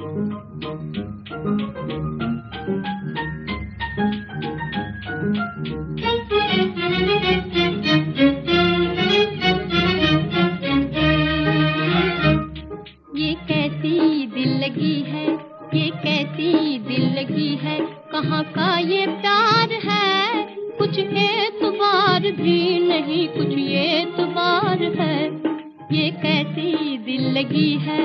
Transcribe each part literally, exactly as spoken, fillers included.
ये कैसी दिल लगी है, ये कैसी दिल लगी है, कहाँ का ये प्यार है, कुछ एतबार भी नहीं, कुछ एतबार है, ये कैसी दिल लगी है।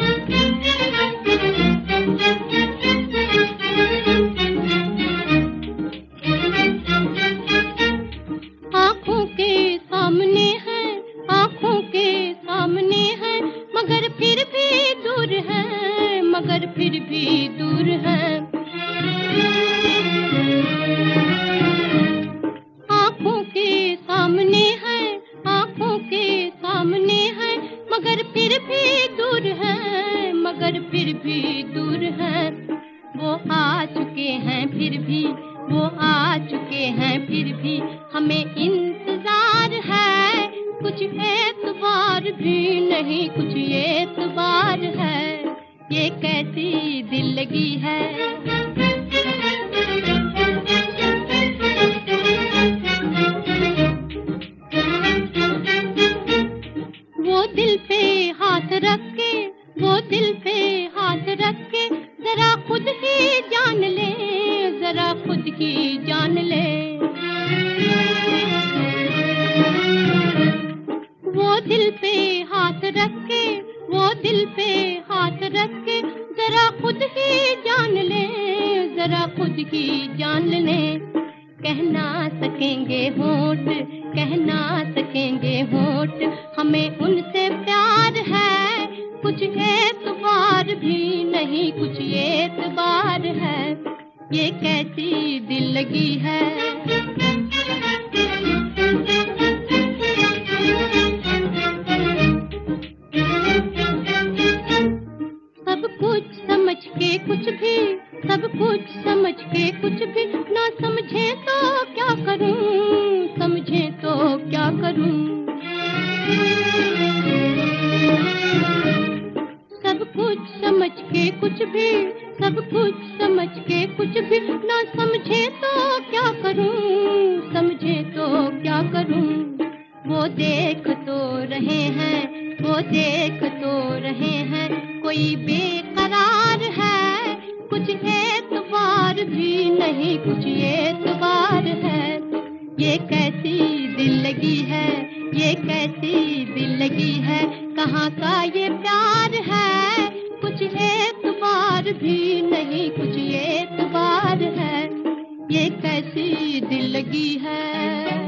आँखों के सामने है, आँखों के सामने है, मगर फिर भी दूर है, मगर फिर भी दूर है। आँखों के सामने है, आँखों के सामने है, मगर फिर भी दूर है, मगर फिर भी दूर है। वो आ चुके हैं फिर भी, वो आ चुके हैं फिर भी, हमें इंतजार है, कुछ एतबार भी नहीं, कुछ एतबार है, ये कैसी दिल लगी है। वो दिल पे हाथ रख के, वो दिल पे हाथ रख के, जरा खुद ही जान ले, जरा खुद ही जान ले। वो दिल पे हाथ रख के, वो दिल पे हाथ रख के, जरा खुद ही जान ले, जरा खुद ही जान ले। कह ना सकेंगे होठ, कह ना सकेंगे होठ, हमें उनसे प्यार है, कुछ एतबार भी नहीं, कुछ एतबार है, ये कैसी दिल लगी है। सब कुछ समझ के कुछ भी, सब कुछ समझ के कुछ भी, ना समझे तो क्या करूं, समझे तो क्या करूं। सब कुछ समझ के कुछ भी, सब कुछ समझ के कुछ भी, ना समझे तो क्या करूं, समझे तो क्या करूं। वो देख तो रहे हैं, वो देख तो रहे हैं, कोई बेकरार है, कुछ एतबार भी नहीं, कुछ एतबार है, ये कैसी दिल लगी है, ये कैसी दिल लगी है, कहाँ का ये प्यार है, कुछ एतबार भी नहीं, कुछ एतबार है, ये कैसी दिल लगी है।